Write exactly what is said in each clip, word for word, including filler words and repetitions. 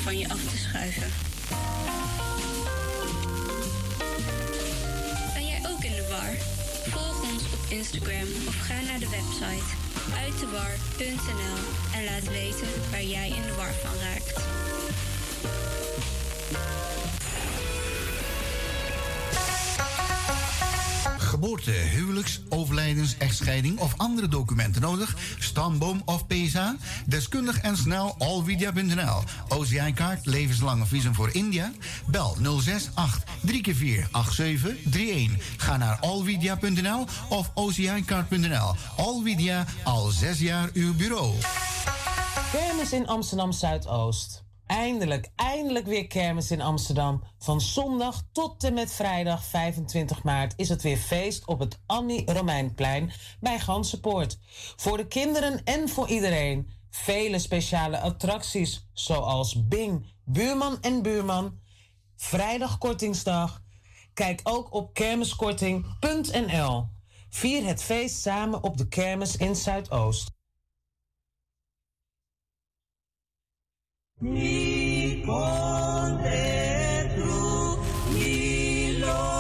van je af te schuiven. Ben jij ook in de war? Volg ons op Instagram of ga naar de website uit de war punt n l en laat weten waar jij in de war van raakt. Geboorte, huwelijks, overlijdens, echtscheiding of andere documenten nodig? Stamboom of P S A? Deskundig en snel Allvidia punt n l. O C I-kaart, levenslange visum voor India? Bel nul zes acht drie vier acht zeven drie een. Ga naar allvidia punt n l of o c i kaart punt n l. Allvidia, al zes jaar uw bureau. Kermis in Amsterdam Zuidoost. Eindelijk, eindelijk weer kermis in Amsterdam. Van zondag tot en met vrijdag vijfentwintig maart is het weer feest op het Annie Romeinplein bij Gansenpoort. Voor de kinderen en voor iedereen. Vele speciale attracties zoals Bing, Buurman en Buurman. Vrijdag kortingsdag. Kijk ook op kermiskorting punt n l. Vier het feest samen op de kermis in Zuidoost. Mi condetru, mi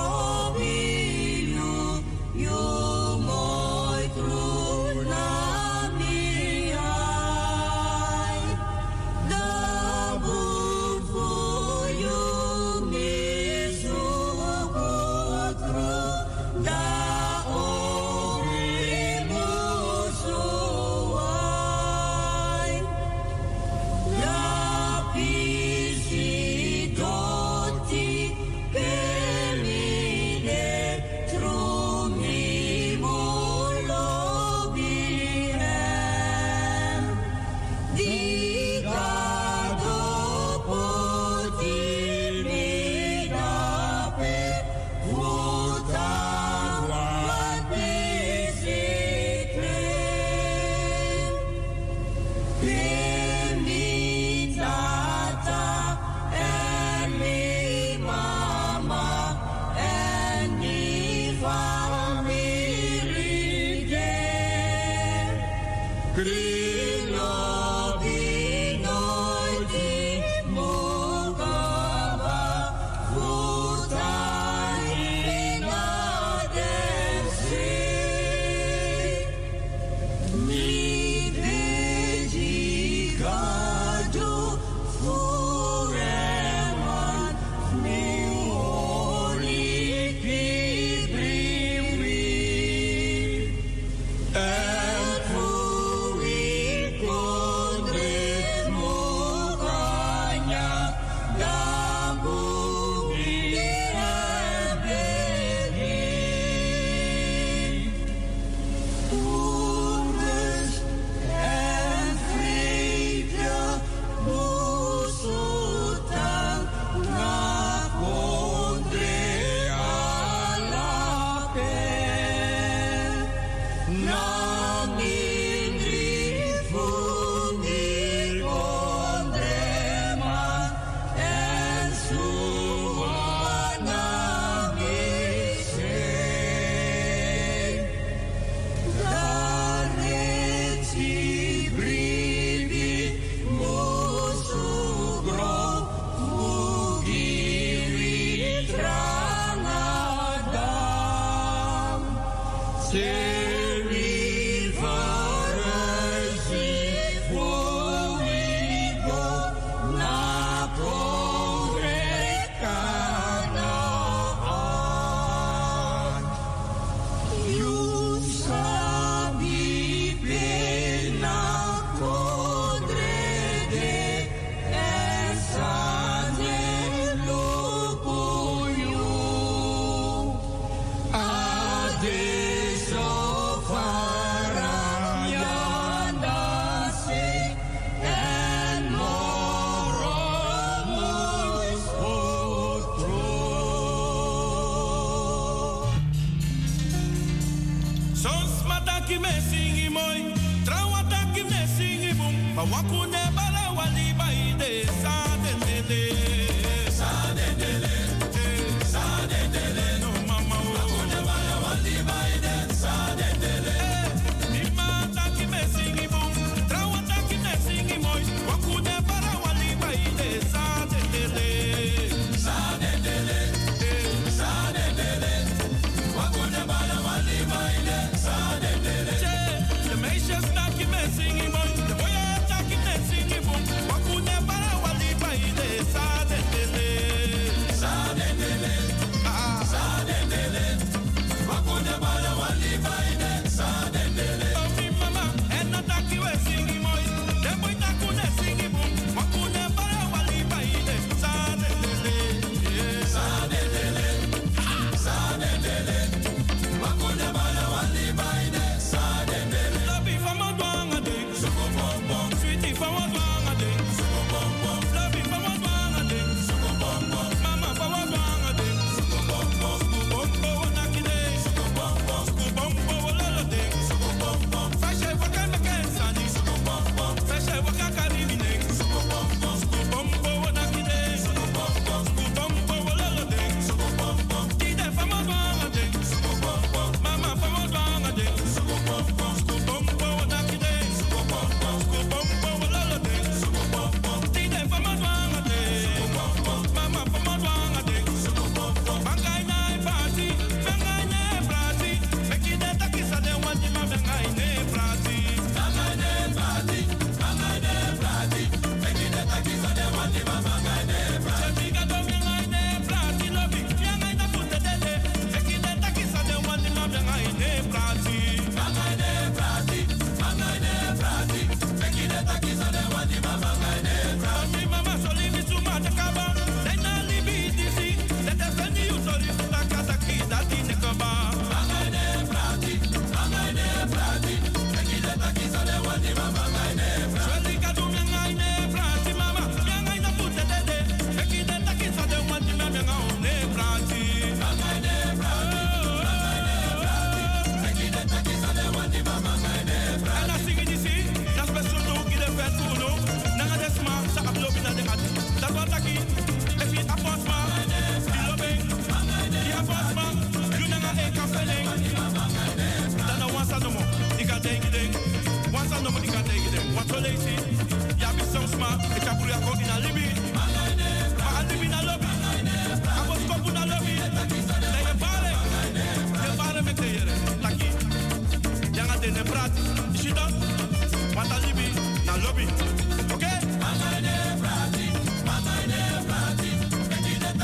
loviu, io moi truna mi ai, da bufu io mi sugutru, da omnibus suai, da visitoti per vide trumi molo birem, di gado poti mi da pe vuta wat visite per mi tata en mi mama en mi familie Grillo di noi di Mugava Vutanina del Sì Mi vedi gado fureman mi ori pibrimi en fui condre muganya dabu birebeni Undes en vrede busutan na condre alape na mindri fundir condreman en suana mise Dareti bridi musugro mugiri tranadam Seri farasi fuigo na congreganaan Yusabi pena condrede esane lupuyu adesso faramyandase en moromus otro Sons mataki me singi moi, trawataki me singi bum, pawakune bala wali baide sa dendele, sa dendele, sa dendele, no mama wakune bala wali baide sa dendele. Mi mataki me singi bum, trawataki me singi moi, wakune bala wali baide sa Okay?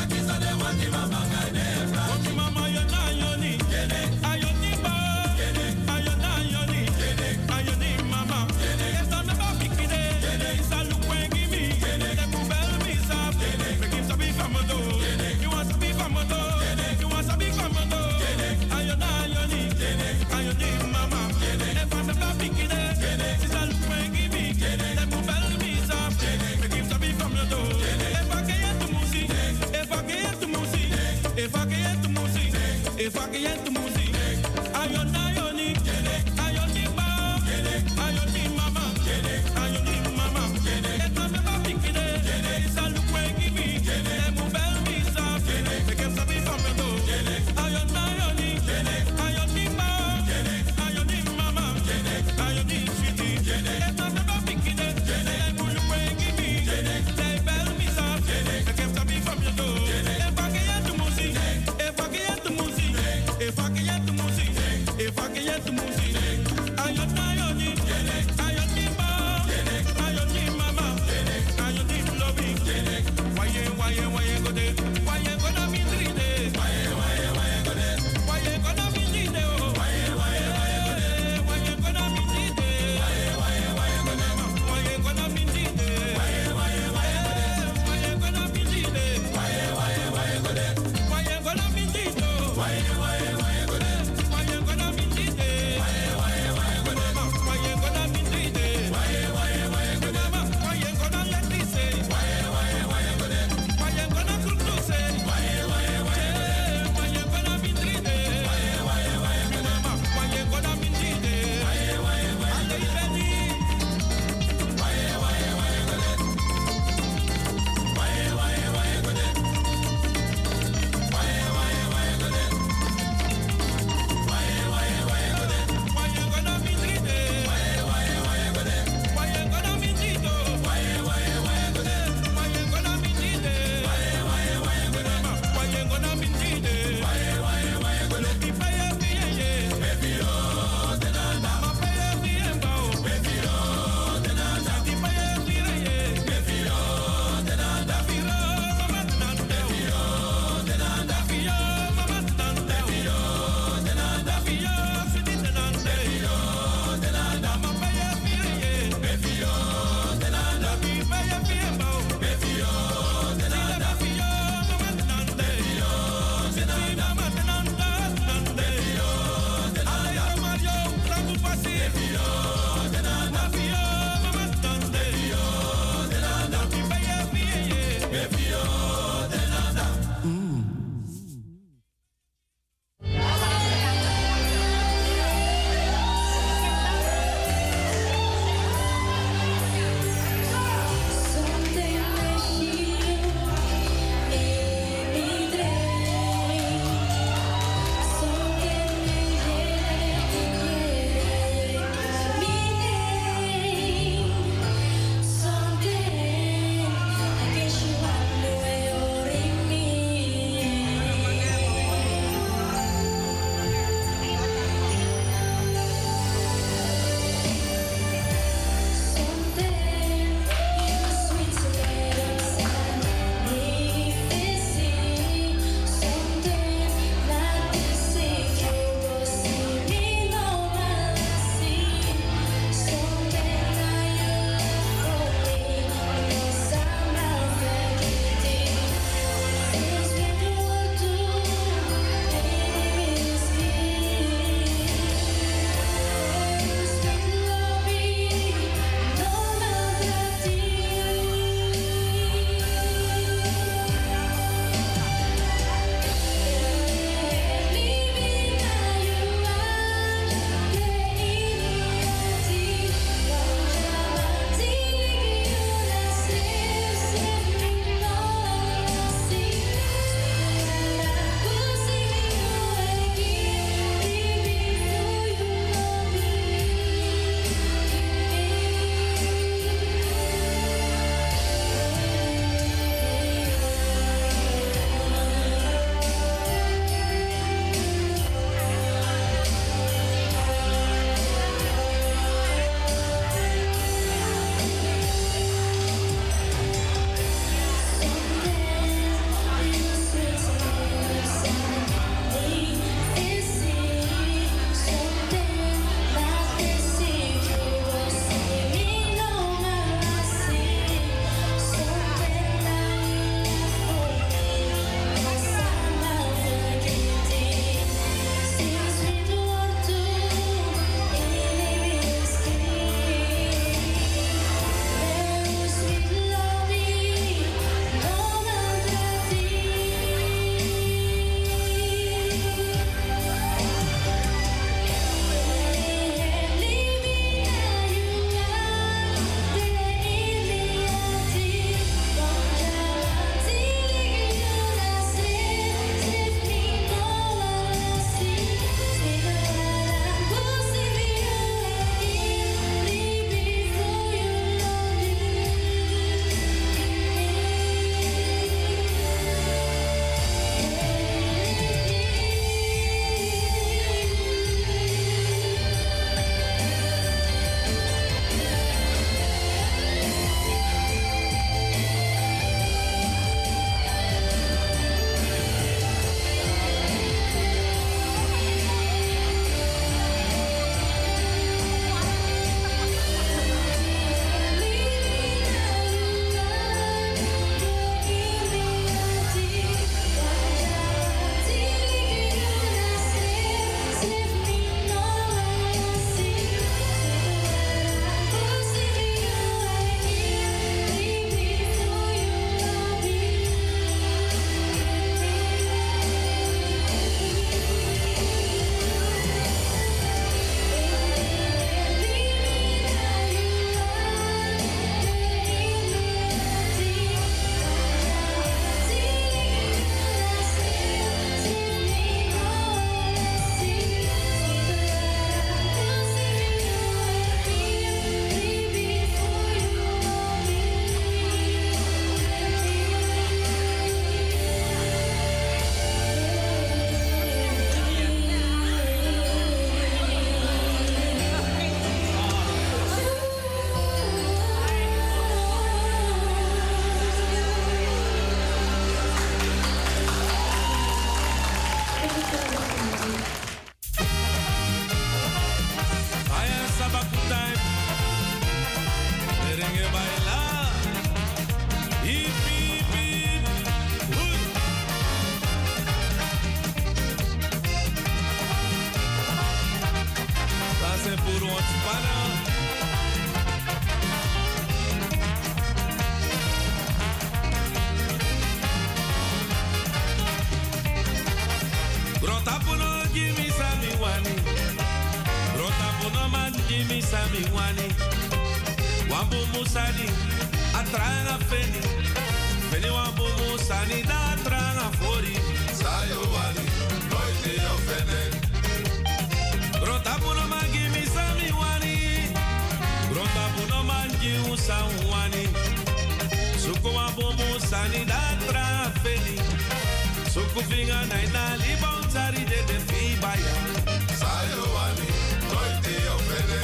mi sami wani. Wambu musani, atranga feni. Feni wambu musani, da atranga fori. Sayo wani, noite yo fene. Grota puno mangi mi sami wani. Grota puno mangi usan wani. Suku wambu musani, da atranga feni. Suku finga na ina libon tari de de fi baya. Sayo wani, noite yo fene.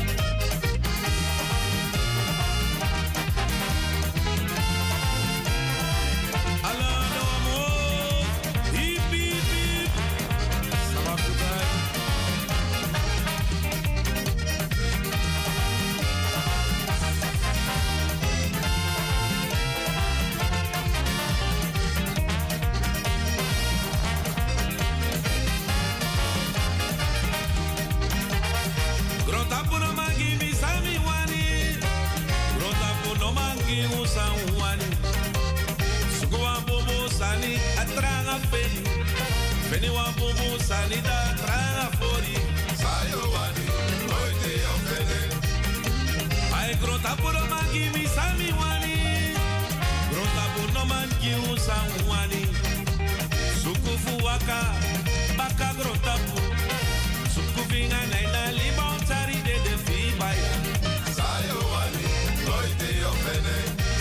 Feni wa bobo sanida tranga fori. Sayo wani, noite yo fene. Ay grota puro mangi mi sami wani. Grota puro mangi usan wani. Suku fuwaka, baka grota pu. Suku vinga na ina libon tari de de fi baya. Sayo wani, noite yo fene.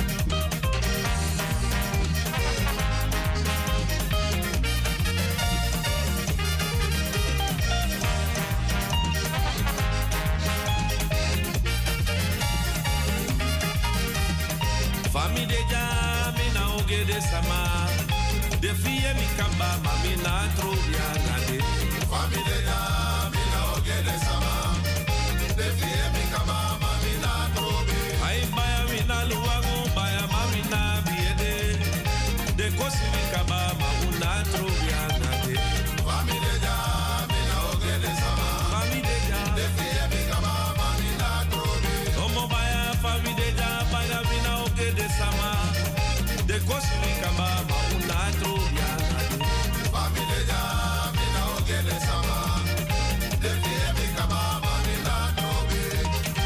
Fami de jami na oge de sama. De fie mi kamba mami na trobia ngade. Fami de jami na oge de sama. De fie mi kamba mami na trobia. Ay baya mi na luwangu baya mami na biede. De kosi mi kamba mami na trobia ngade. Fami de jami na oge de sama. Fami de jami. De fie mi kamba mami na trobia. Omo baya fami de jami baya mi na oge de sama. De kosi mi kamba mami na trobia ngade. Fami de jami na oge de sama. De fie mi kamba mami na trobia.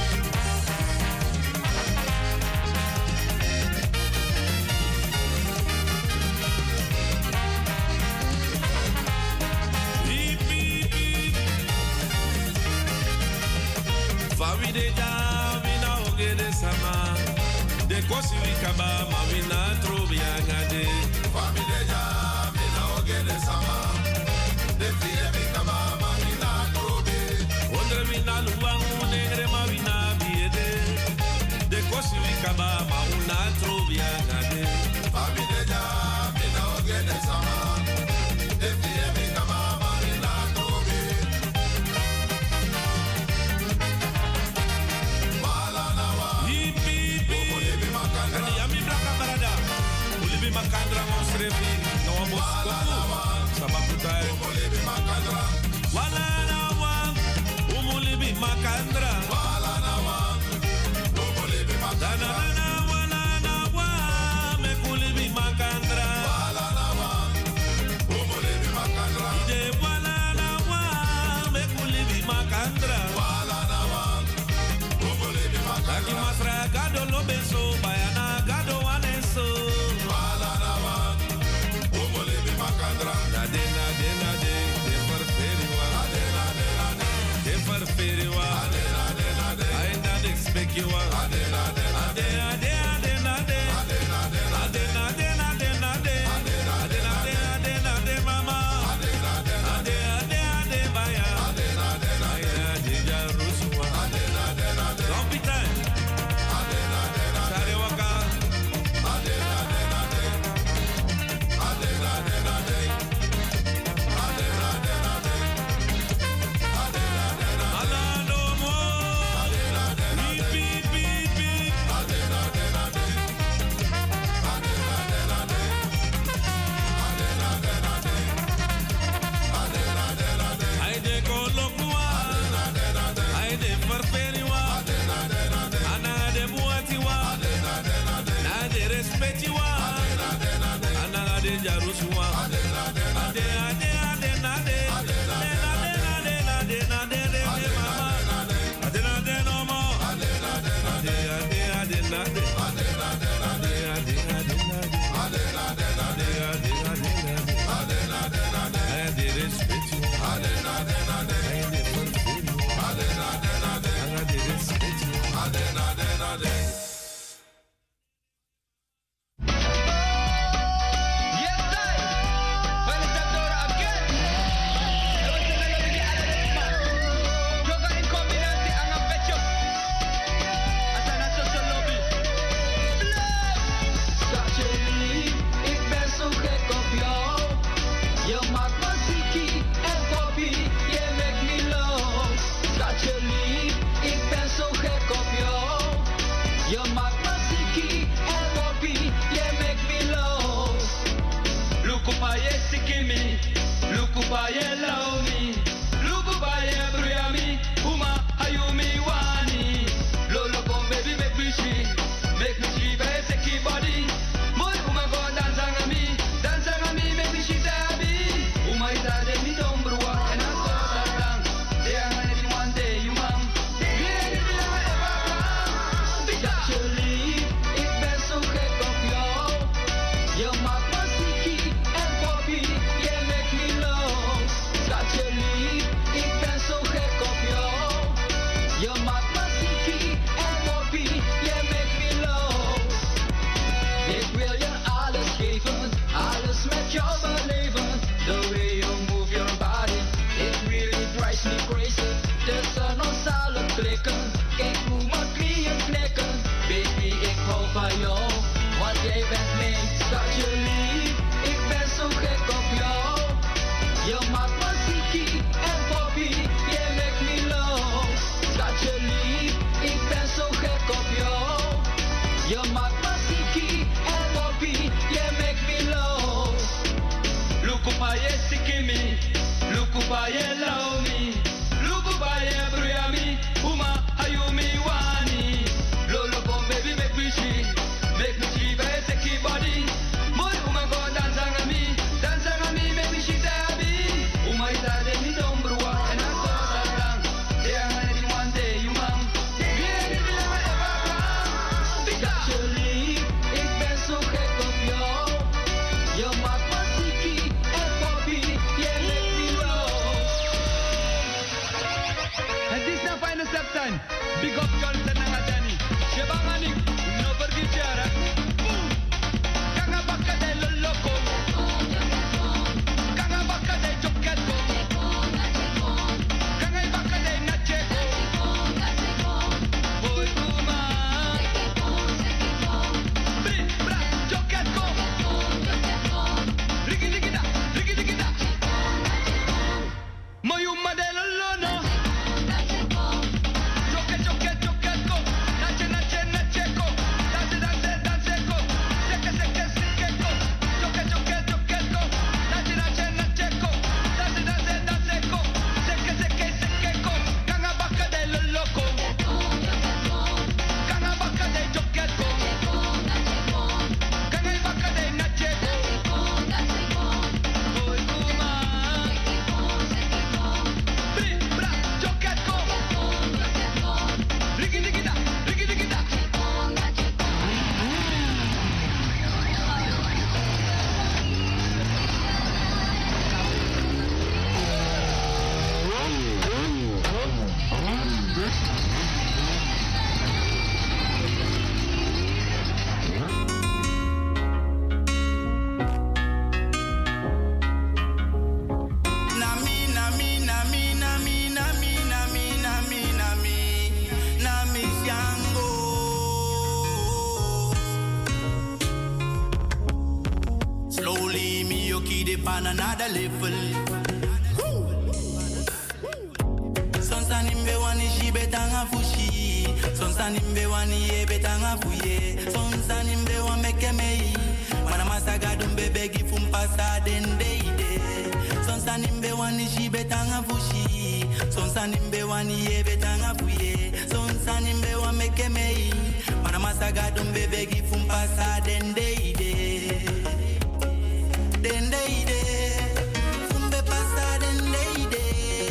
Fami de jami na oge de sama. De kosi mi kamba mami na trobia ngade. Fami de jami na oge de sama. De fie mi kamba mami na trobia. Ondre mi na luwangu negre mami na biede. De kosi mi kamba mami na trobia ngade. Fami de jami na oge de sama. De fie mi kamba mami na trobia. Makandra mosrefi no mosco sabakutai umulibi makandra wala na wa umulibi makandra wala na wa umulibi makandra na wala na wa mekulibi makandra wala na wa umulibi makandra ide wala na wa mekulibi makandra wala na wa umulibi makandra aki masra gado lo beso bayana gado waneso. Nade, nade, nade, de farferiwa. Nade, nade, nade, de farferiwa. Nade, nade, nade, I not expect you. Nade, nade, nade, nade, nade, nade, nade, nade, nade, nade, nade, nade, nade, mama. Nade, nade, nade, nade, nade, baya. Nade, nade, nade, nade, jaruswa. Nade, nade, nade, don't be time. Nade, nade, nade, sare waka. Nade, nade, nade, nade, nade, nade. Adena sikimi. Lukubaye love me. Lukubaye bruyami. Uma hayumi wani. Lolo come baby make me sweet. Make me sweet by seki body. Moi uma go dance on me. Dance on me make me shit happy. Uma ita de mi dombrua. And I saw that down. They are ready one day you mom. Yeah, you know I ever come. Because you leave. Ik ben zo gek op jou. Je maakt me ziek en poppy. Je maakt me los. Schat je lief. Ik ben zo gek op jou. Je maakt me ziek en poppy. Je maakt me los. Ik wil je alles geven. Alles met jou beleven. The way you move your body. It really drives me crazy. Tussen ons allen klikken. Kijk hoe mijn knieën knikken. Baby, ik hou van jou. Want jij bent mijn schatje lief. Ik ben zo gek op jou. Je maakt me ziek en poppy. Je maakt me los. Schatje lief. Ik ben zo gek op jou. Je maakt me ziek en poppy. Je maakt me los. Lukubaye sikimi. Lukubaye love me. Lukubaye bruyami. Uma hayumi wani. Lolo come baby make me sweet. Make me sweet by seki body. Moi uma go dance on me. Dance on me make me shit happy. Uma ita de mi dombrua. And I saw that down. They are ready one day you mom. Yeah, you know I ever come. Because you leave. Ik ben zo gek op jou. Je maakt me ziek en poppy. Je maakt me los. Het is nou fijne september. Big up Johnson en Adani. Shebangani, no vergitjara. Kanga bakka de loloko. Kanga bakka de joketko. Kanga bakka de nacheko. Boy kuma. Bri, bra, joketko. Rigi rigi da, rigi rigi da. Moyuma de lolono. Joket, joket, joketko. Nache, nache, nacheko. Dance, dance, danseko. Seke, seke, sekeko. Joket, joket, joketko. Nache, nache, nacheko. Dance, dance, danseko. Seke, seke, sekeko. Kanga bakka de loloko. Kanga bakka de joketko. Kanga bakka de nacheko. Boy kuma. Bri, bra, joketko. Rigi rigi da, rigi rigi da. Nami, nami, nami, nami, nami, nami, nami, nami, nami Shango. Slowly me yoki de pan another level. Sonsa nimbe wani shi betanga fushi. Sonsa nimbe wani ye betanga fuye. Sonsa nimbe wa meke mei. Mana masaga dumbe begi fumpasa dendeide. Sonsa nimbe wani shi betanga fushi. Sonsa nimbe wani ye betanga fuye. Sonsa nimbe wa meke mei. Mana masaga dumbe begi fumpasa dendeide. Dendeide. Fumbe pasa dendeide.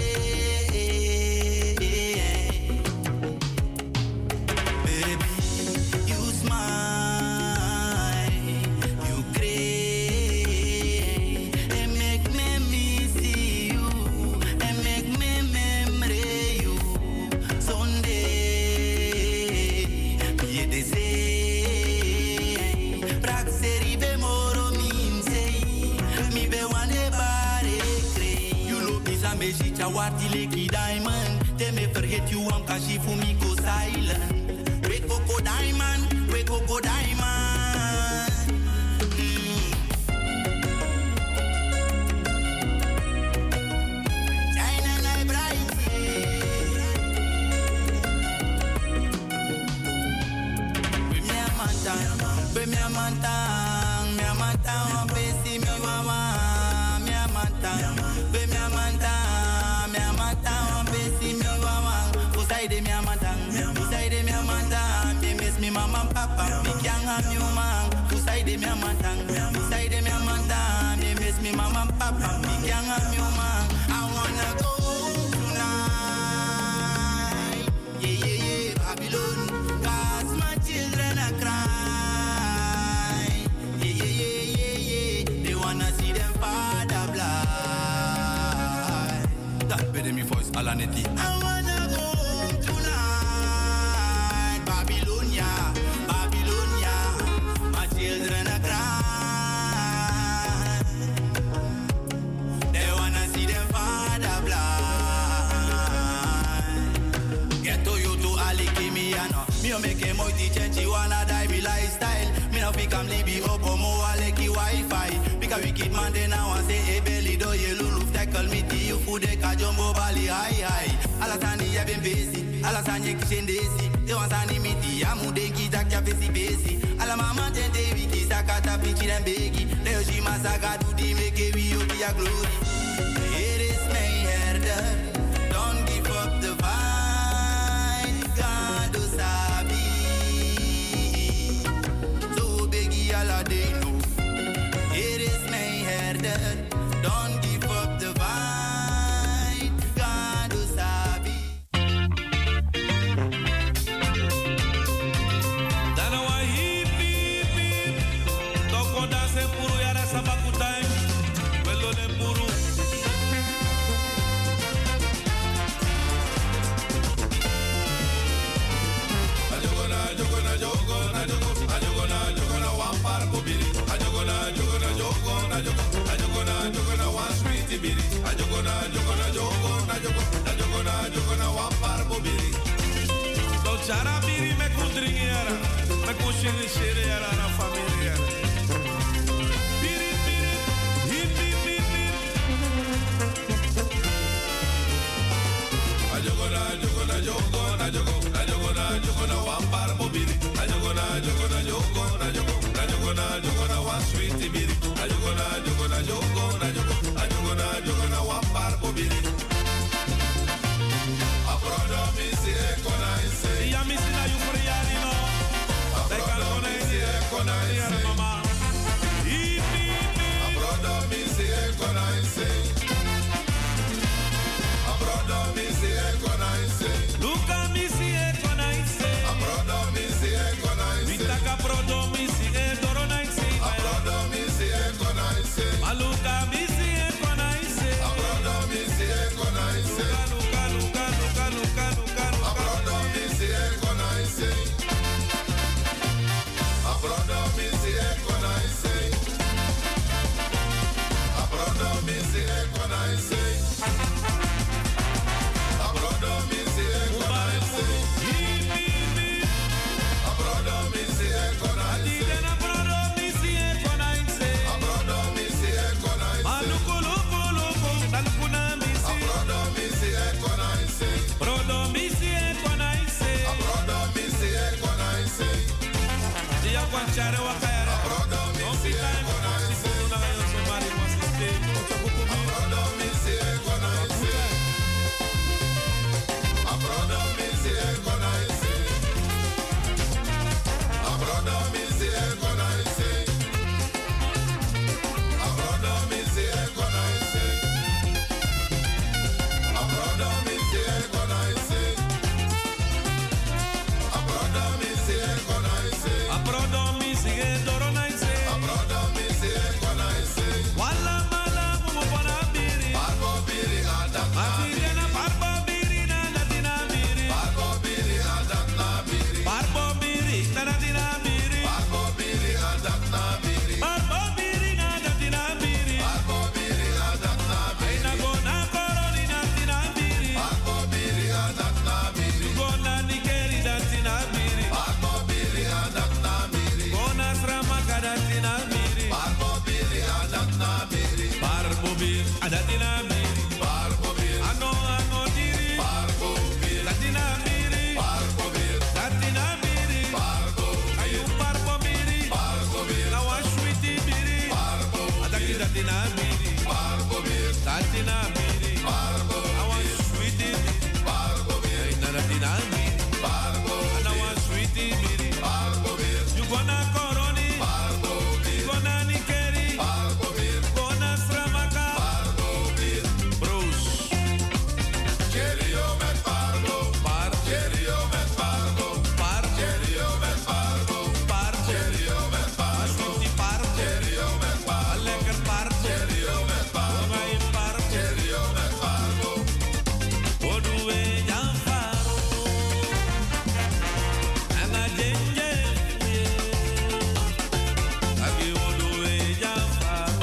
Baby, you smile, you great, and make me miss you, and make me remember you. Someday, you dey say, praxeri be moro minse, mi be wane bare kre. You look is a mejicha wati leki diamond, they me forget you am kashi fu mi go silent. We coco diamond, we coco diamond. Mm. China light bright, we me a manta, we me a manta, me a manta, one pesi me mama, me a amanta, be mi amanta, mi amanta, on besi mi wawang, usaide mi amanta, usaide mi amanta, mi miss mi mama papa, mi kyanga mi umang, usaide mi amanta, usaide mi amanta, mi miss mi mama papa, mi kyanga mi umang. I wanna go tonight, yeah yeah yeah, Babylon, 'cause my children are crying, yeah yeah yeah yeah yeah, they wanna see them father blind. That better me voice, Alaneti. I wanna go tonight, Babylonia, Babylonia, my children are crying. They wanna see them father blind. Get to you to Ali Kimiano. Me no make a moiti chenchi wanna die be lifestyle. Me no fi come libi opo mo aleki Wi-Fi. Because wicked man they now want say hey belly do ye lulu tackle me ti you food de ka jumbo bali high high. Alasani ya ben besi, alasani kishendesi. They want sani miti amu denki takya fesi besi. Ala mama tente wiki sakata pichi dem begi. Leo shi masaka do di make we yo be a glory. It is my herder. Don't give up the fight. God do sabi. So begi ala they know. It is my herder. Don't give up the fight. God do sabi. Dana wa hip hip hip. Toko dance puru yara sabakutai. Velo de puru. Ajogona ajogona jogona jogo. Ajogona ajogona wampar bobiri. Ajogona ajogona jogona jogo. Ajogona ajogona one sweet biri. Ajogona ajogona jogona jogo. Ajogona ajogona wampar bobiri. Do chara biri me kudringi yara. Me kushiri shiri yara na familia. Biri biri. Hip hip hip hip. Ajogona ajogona jogona jogo. Ajogona ajogona wampar bobiri. Ajogona ajogona jogona jogo. Ajogona ajogona one sweet biri. Ajogona ajogona jogona jogo. Ajogona ajogona wampar bobiri. Aprodo mi si ekona ise. Ya mi si na yu friyari no. Aprodo mi si ekona ise. Mama. Ipi ipi. Aprodo mi si ekona ise. Aprodo mi si ekona ise. Luka mi si ekona ise. Aprodo mi si ekona ise. Vitaka prodo mi si edorona ise. Aprodo mi si ekona ise. Maluka mi si ekona ise. Aprodo mi si ekona ise. Luka luka luka luka luka luka. Aprodo mi si ekona ise. Aprodo mi si ekona ise. Aprodo mi si ekona ise. Aprodo mi si ekona ise. Aprodo mi si ekona ise. Aprodo mi si ekona ise. Aprodo mi si ekona ise. Maluku luku luku dalukuna mi si. Aprodo mi si ekona ise. Aprodo mi si ekona ise. Aprodo mi si ekona ise. Dia kwanchare wakayara. Aprodo mi si ekona ise. Aprodo mi si ekona ise. Aprodo mi si ekona ise. Aprodo mi si ekona ise. Aprodo mi si ekona ise. Aprodo mi si ekona ise. Aprodo mi si ekona ise. Aprodo mi si edorona ise. Aprodo mi si ekona ise. Wala mala mumo bona biri. Parbo biri adak na biri. Parbo biri na natina biri. Parbo biri adak na biri. Parbo biri na natina biri. Parbo biri adak na biri. Parbo biri na natina biri. Parbo biri adak na biri. Aina go na koroni natina biri. Parbo biri adak na biri. Go na nikeri natina biri. Parbo biri adak na biri. Go na srama kadatina biri. Parbo biri adak na biri. Parbo biri adatina biri. Parbo biri ano ano diri. Parbo biri latina biri. Parbo biri latina biri. Parbo ayu parbo biri. Parbo biri na washwiti biri. Parbo adaki latina biri. Parbo biri Tatina miri. Barbo. I want sweetie miri. Barbo miri. Naratina miri. Barbo. And I want sweetie miri. Barbo miri. You gonna coroni. Barbo miri. You gonna nikeri. Barbo miri. Gonna stramaka. Barbo miri. Bruce. Cherio met barbo. Bar. Cherio met barbo. Bar. Cherio met barbo. Bar. Cherio met barbo. Sweetie bar. Cherio met barbo. Lekker bar. Cherio met barbo. Ga in bar. Cherio met barbo. Oduwe jam faro. En a jenje. Agi oduwe jam faro.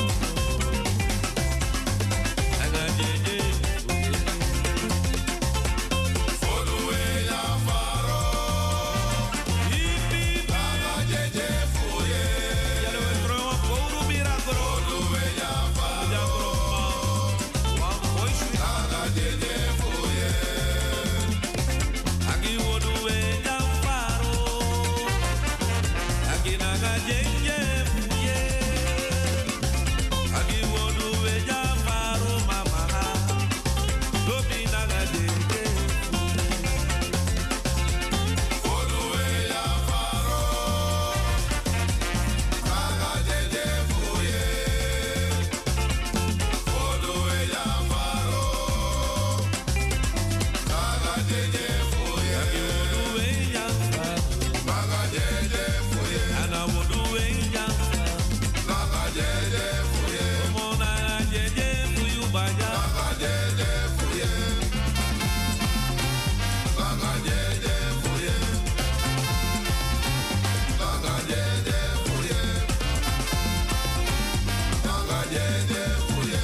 En a jenje. Oduwe jam faro. Ipi baba jenje fuye. Yalo entro a kouru miragro. Oduwe jam faro. Wan boy sweet. Naga jenje fuye. Agi oduwe jam faro. Agi naga jenje fuye. Agi oduwe jam faro mama. Lobi naga jenje oduwe jam faro. Naga jenje fuye. Oduwe jam faro. Naga jenje fuye. Agi oduwe jam faro. Naga jenje fuye. Ana oduwe jam faro. Naga jenje fuye. Omo naga jenje fuyu baya. Naga jenje fuye. Naga jenje fuye. Naga jenje fuye. Naga jenje fuye.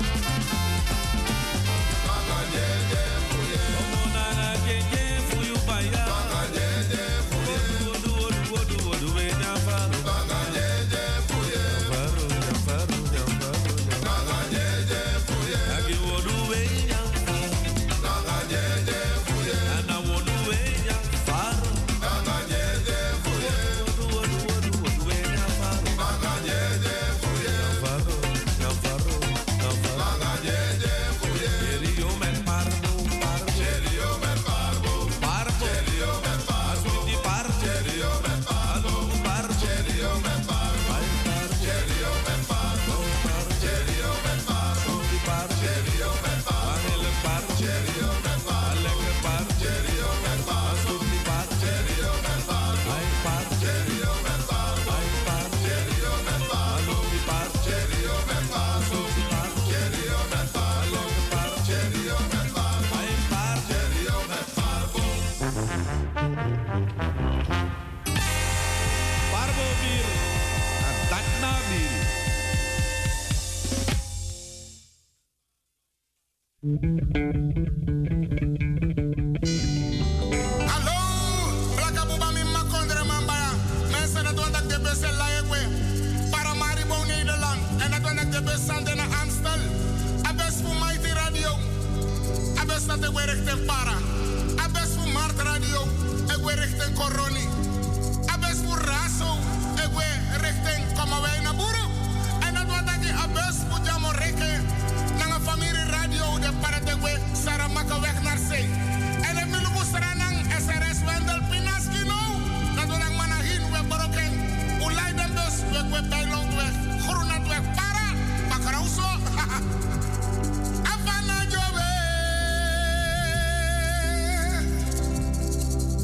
Naga jenje fuye. Omo naga jenje fuyu baya. Naga jenje fuye. Odu odu odu odu we jam faro. Naga jenje fuye. Faro jam faro jam faro. Naga jenje fuye. Agi odu we jam faro. Naga jenje fuye. Ana odu we jam faro. Naga jenje fuye. Odu odu odu odu we jam faro. Naga jenje fuye. Faro jam faro jam faro. Naga jenje fuye. Cherio met barbo barbo. Cherio met barbo. Barbo. Cherio met barbo. Sweetie bar. Cherio met barbo. Bar. Cherio met barbo. Cherio met barbo. Cherio met barbo. Sweetie bar. Cherio met barbo. Hele bar. Cherio met barbo. Lekker bar. Cherio met barbo. Sweetie bar. Cherio met barbo. Ay bar. Cherio met barbo. Ay bar. Cherio met barbo. Sweetie bar. Cherio met barbo. Sweetie bar. Cherio met barbo. Lekker bar. Cherio met barbo. Ay bar. Cherio met barbo. Barbo bier. Datna bier. Hallo, Blaka Buba mi makondre mambaya. Mensen dat want ik de bus en laaiekwe. Paramaribo Nederland. En dat want ik de bus zand in Amstel. Abes voor Mighty Radio. Abes dat ik weer richting Para. Abes voor Mart Radio. Ik weer richting Coroni. Abes voor Raso. Ik weer richting Komawai naar Boero. En dat want ik abes voor Jamoreke. Nanga familie radio de Parategwe. Saramaka weg naar zee. En ik wil ook Saranang S R S Wendel Pinaskino. Dat we lang manahin we broken. U leiden bus we we Bijlongweg. Groenendweg Para. Bakrauso. Afana Jobe.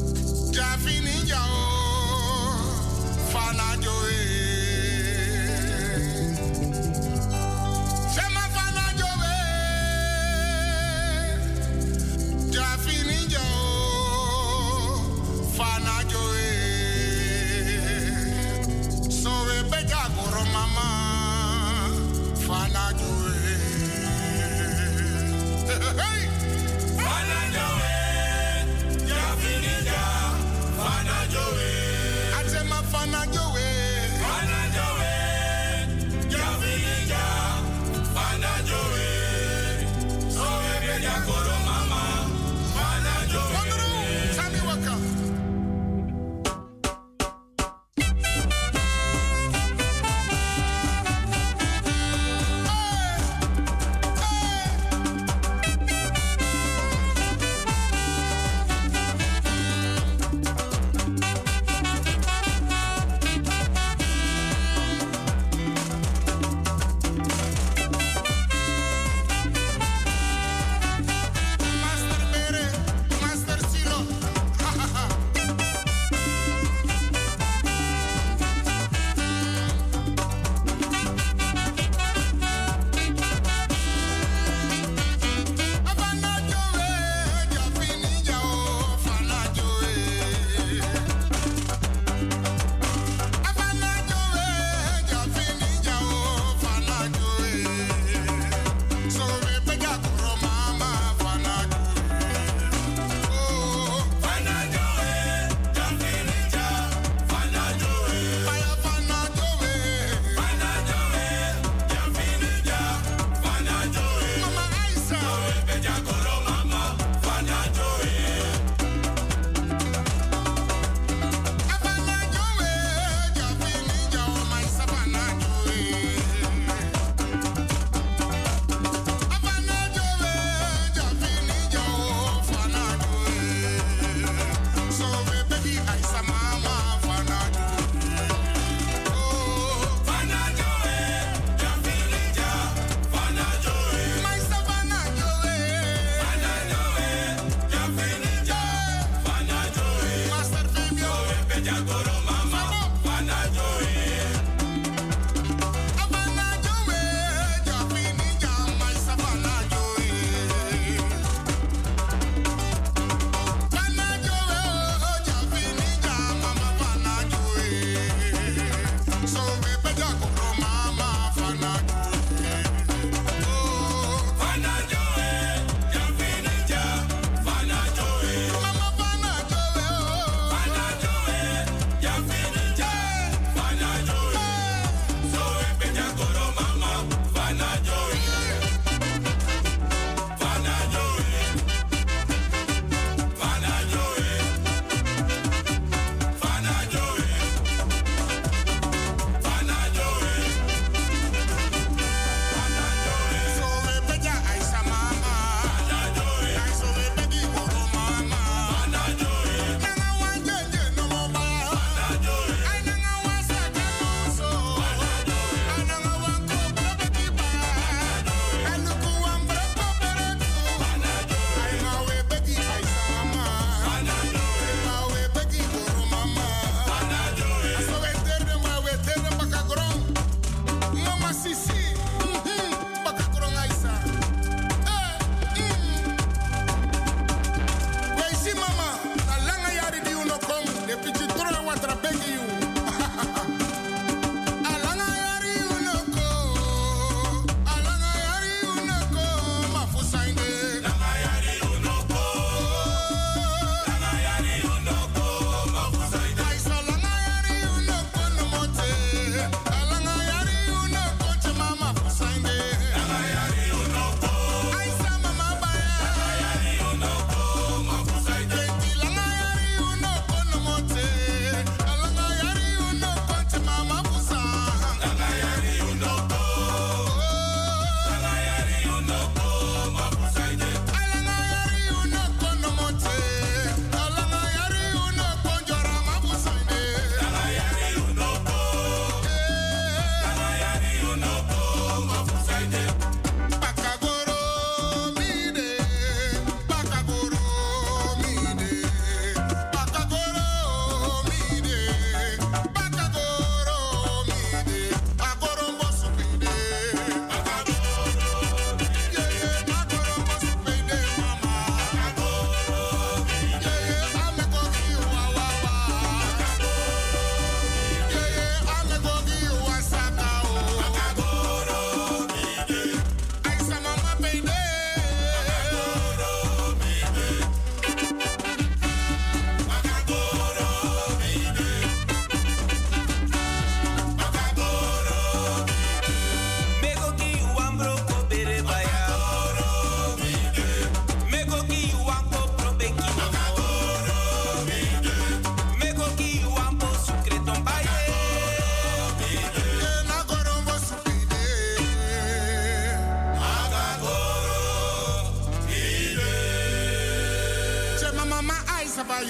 Jafini Jao. Fana Joe.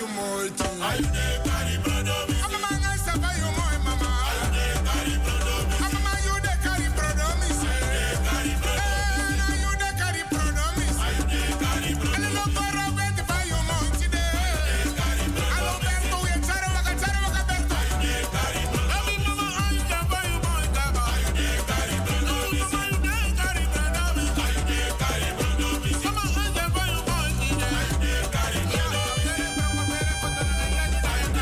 you more thing. Are you there, carry brother? I'm a man, I say for you more, mama. Are you there, carry brother? I'm a man, you there, carry brother, me say. Are you there, carry brother? Eh, now you there, carry brother, me say. Are you there, carry brother? And I love for a bed for you more today. Are you there, carry brother? I love them for you, chara waka, chara waka, berto. Are you there, carry brother? I'm in mama, I am there for you more, kaba. Are you there, carry brother? Mama, you there, carry brother, me. Are you there, carry brother, me. Mama, I am there for you more today. Are you there, carry brother?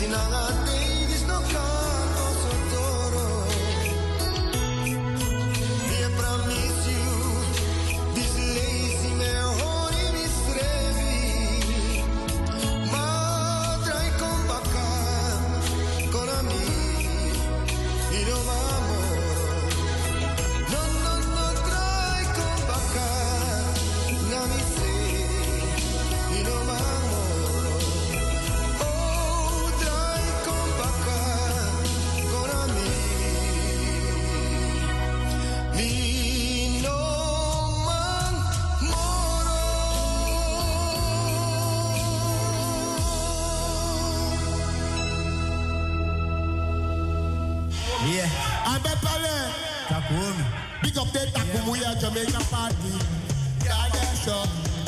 Big up the Takumuya Jamaica party. Yeah, that's up.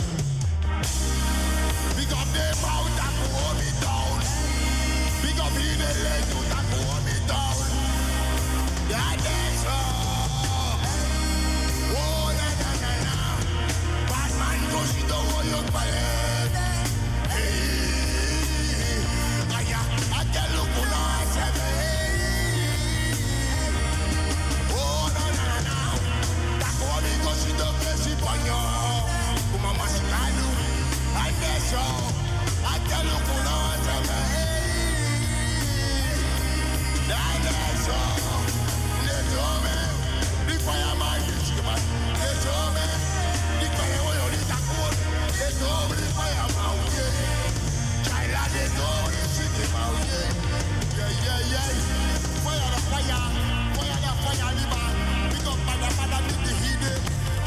Big up the Mount Takuomi town. Big up the Lake to Takuomi town. Yeah, that's up. Oh, na na na na. Batman goes to the Royal Palace. Hey, aya, I can look on seven. Kuma masikanu, adesso, akelo kunoza me. Adesso, let's me, the fireman is human. Let's me, the fireman is a good. Let's me, the fireman, yeah. China, let's me, the city man, yeah, yeah, yeah. Fire the fire, fire the fire, the man. Pick up by the father, the heat.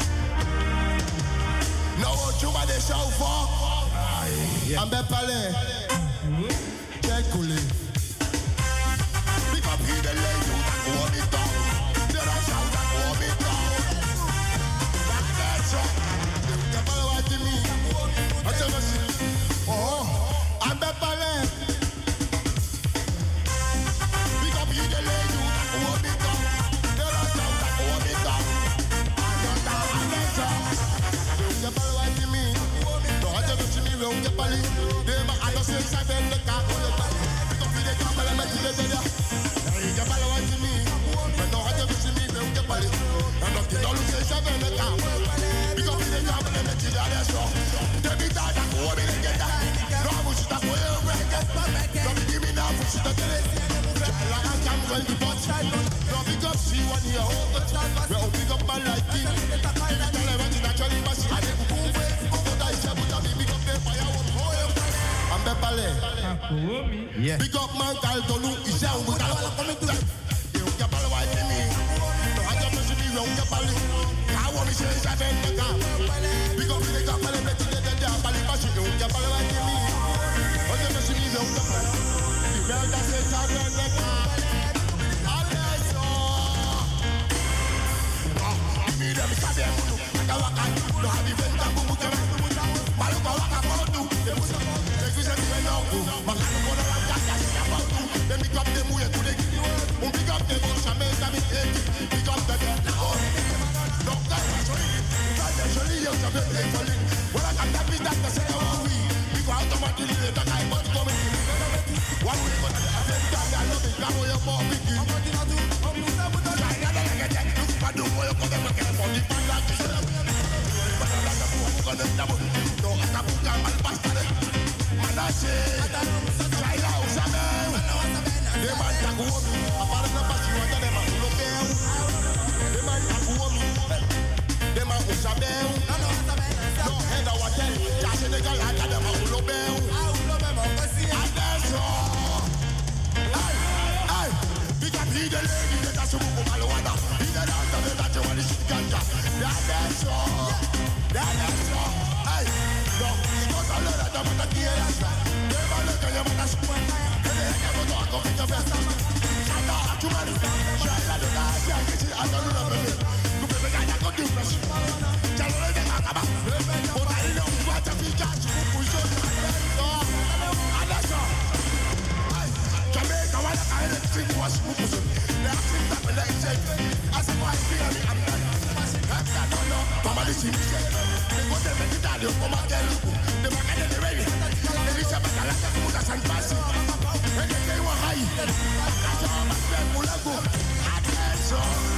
No, tu vas des show for. I'm be palais. Check coolly. Pick up here the lady who want it down. There are shout that want it down. That's all. You follow what you mean? I tell you. Oh, I'm be palais. Pick up here the lady who want it down. There are shout that want it down. That's all. You follow what you mean? Don't have to see me round the pally. They might have to say something like that. Pick up the camera and make it better. You follow what you mean? Don't have to see me round the pally. And don't get all the say something like that. Pick up the camera and make it better. Tell me that I'm going to get that. No, I'm going to stop where you're at. Don't give me now, push it to the like I can't go in the butt. Don't pick up, see one here. We'll pick up my life. Yeah. Big up man called Tolu, he's a woman. You get all right to me. I just must be wrong, get Pali. I want me to say something. Big up, big up, big up, Pali, let's get the Pali, but you don't get all right to me. I just must be wrong, get Pali. You better say something like that. Give me them, give them, I got what I do. Don't have even that boom, boom, boom. Maluka waka kodu, they put some on. They use it when now. Makano kono la kaka about you. They pick up them way to the kid. Um pick up them on Jamaica, me take it. Pick up the girl now. Don't get me sorry. Don't get sorry, you have to play for it. Well, I can't be that the same way. We go automatically let the guy but come in. One way but I said that I love it. Now you're more big. I'm not gonna do. I'm not gonna do. I gotta get that. Look for the boy, come and get for the man like this. No, I can't mal bastare. Manache, China usabe. De man takuomi, apare na pasi wanda de man ulobeu. De man takuomi, de man usabe. No, henda watel, ya se de galata de man ulobeu. Adesso. Ay, ay, pica pide lady de tasubu kumaloana. Ida danta de tacho wali shikanja. Adesso. Adesso. Ay, no, cosa allora da mata quiera. De vale que ya mata su cuenta. Que de que no toco que te ves. Chata a tu mano. Chata de la ya que si anda una bebé. Tu bebé gana con tu flash. Ya lo de acaba. Por ahí no va a fichar su puso. Adesso. Ay, Jamaica wala caer en fin was puso. Le hace tapa la ise. Hace más fría mi anda. Hasta no no, toma de sí. De vegetarios como aquel, de bacana de baby, de visa bacalata como la San Pasi. Attention.